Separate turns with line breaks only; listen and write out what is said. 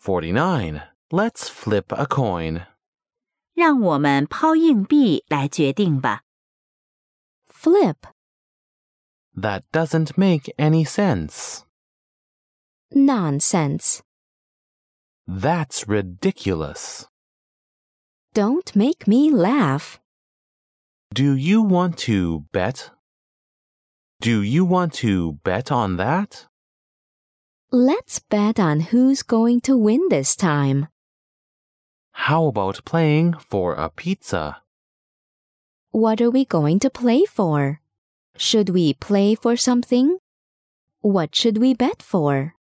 49. Let's flip a coin.
让我们抛硬币来决定吧。
Flip.
That doesn't make any sense.
Nonsense.
That's ridiculous.
Don't make me laugh.
Do you want to bet? Do you want to bet on that?
Let's bet on who's going to win this time.
How about playing for a pizza?
What are we going to play for? Should we play for something? What should we bet for?